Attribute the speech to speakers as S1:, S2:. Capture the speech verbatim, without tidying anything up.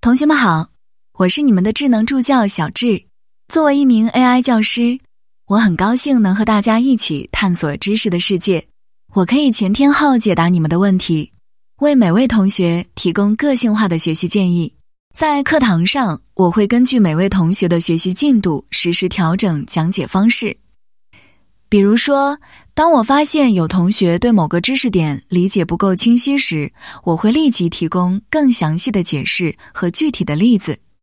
S1: 同学们好，我是你们的智能助教小智。作为一名 A I 教师，我很高兴能和大家一起探索知识的世界。我可以全天候解答你们的问题，为每位同学提供个性化的学习建议。在课堂上，我会根据每位同学的学习进度实时调整讲解方式。比如说，当我发现有同学对某个知识点理解不够清晰时，我会立即提供更详细的解释和具体的例子。